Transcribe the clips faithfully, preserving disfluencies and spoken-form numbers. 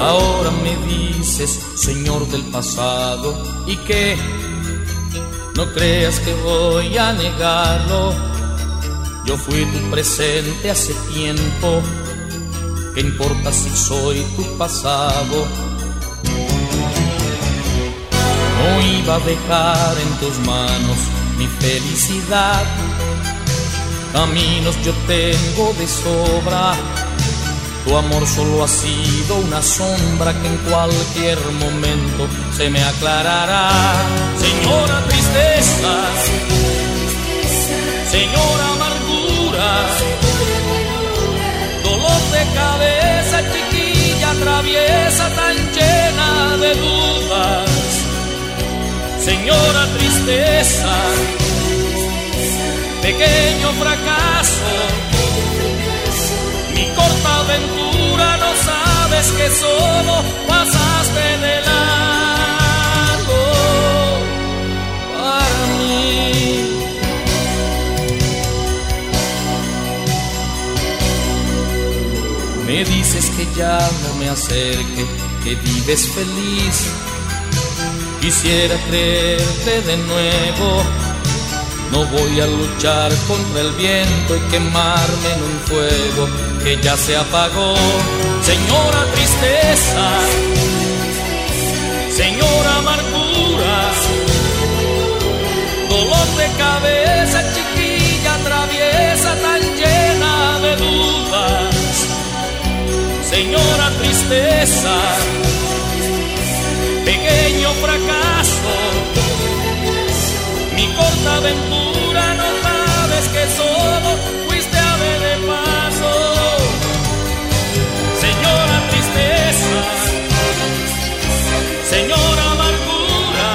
Ahora me dices, Señor del pasado, ¿y qué? No creas que voy a negarlo. Yo fui tu presente hace tiempo. ¿Qué importa si soy tu pasado? No iba a dejar en tus manos mi felicidad. Caminos yo tengo de sobra. Tu amor solo ha sido una sombra que en cualquier momento se me aclarará. Señora tristeza, señora amargura, dolor de cabeza, chiquilla traviesa tan llena de dudas. Señora tristeza, pequeño fracaso, mi corta aventura, no sabes que solo pasaste de largo para mí. Me dices que ya no me acerque, que vives feliz. Quisiera creerte de nuevo. No voy a luchar contra el viento y quemarme en un fuego que ya se apagó. Señora tristeza, señora amargura, dolor de cabeza, chiquilla traviesa tan llena de dudas. Señora tristeza, pequeño fracaso, mi corta aventura, no sabes que solo fuiste ave de paso. Señora tristeza, señora amargura,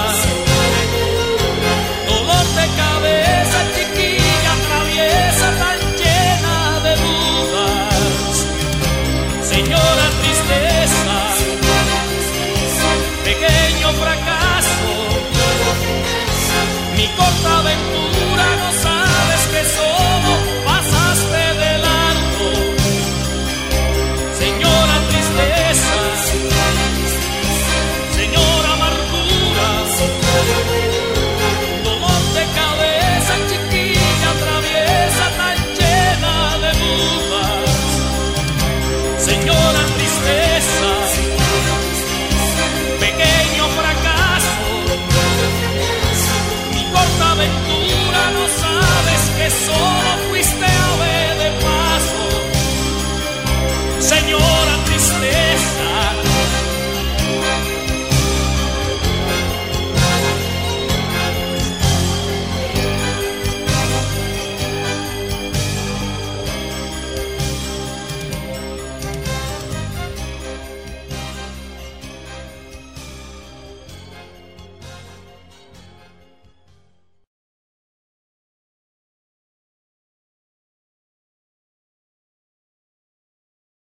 dolor de cabeza, chiquilla traviesa tan llena de dudas. Señora tristeza, pequeño fracaso, mi corta aventura.